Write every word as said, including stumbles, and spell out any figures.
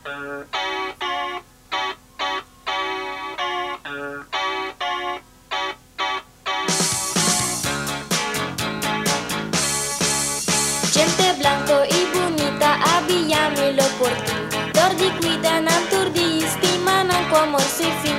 Gente blanco y bonita abbiamo por ti. Tordi qui da nam turdi, stima non come si fi.